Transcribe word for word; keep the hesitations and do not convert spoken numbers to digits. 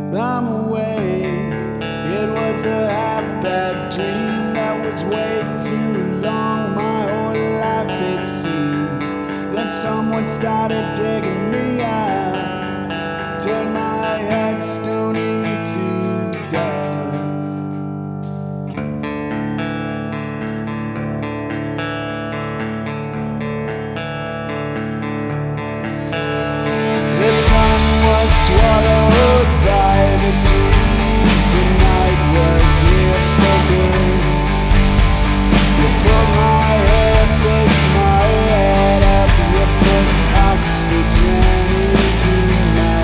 I'm away. It was a half-bad dream that was way too long. My whole life it seemed. Then someone started digging me out. Turned my